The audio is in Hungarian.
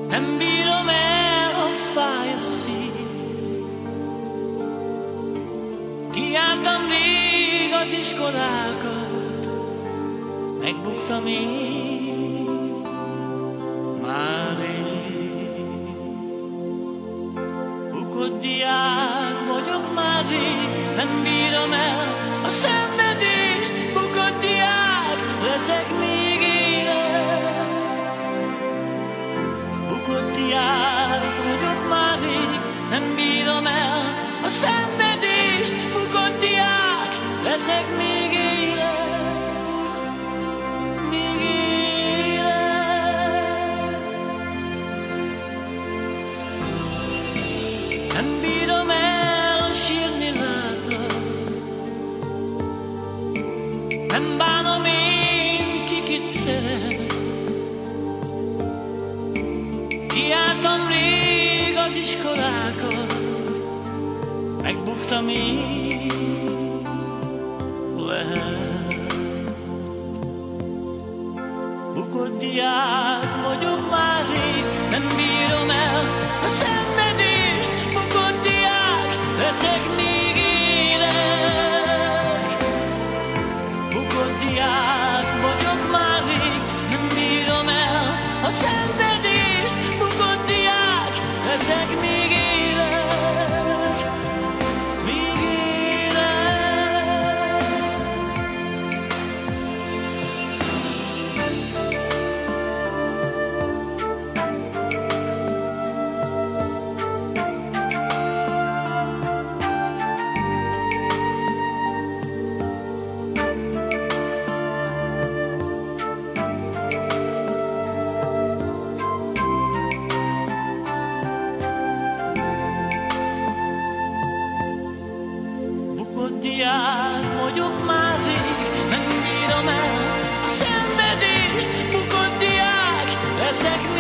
Nem bírom el, ha fáj a szív. Kijártam rég az iskolákat, megbuktam én már rég. Bukott diák vagyok már rég, nem bírom el a szenvedést. Bukott diák leszek még élet. Bukott diák vagyok már rég, nem bírom el a szenvedést. Bukott diák leszek még élet. Még élet. Nem bírom el sírni látlak. Nem bánom én, ki kit szeret. Kijártam rég az iskolákat, megbuktam én, lehet. Bukott diák vagyok már rég, nem bírom el a szenvedést. Bukott diák leszek még élet. Bukott diák vagyok már rég, nem bírom el a szenvedést. Bukott diák leszek még élet. Még élet. Bukott diák vagyok már rég, nem bírom el a szenvedést. Bukott diák leszek